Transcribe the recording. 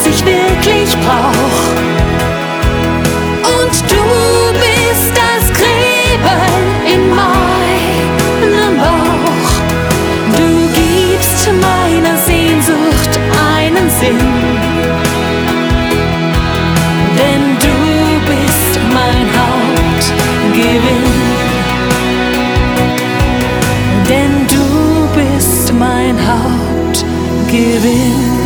was ich wirklich brauch. Und du bist das Kribbeln in meinem Bauch. Du gibst meiner Sehnsucht einen Sinn, denn du bist mein Hauptgewinn. Denn du bist mein Hauptgewinn.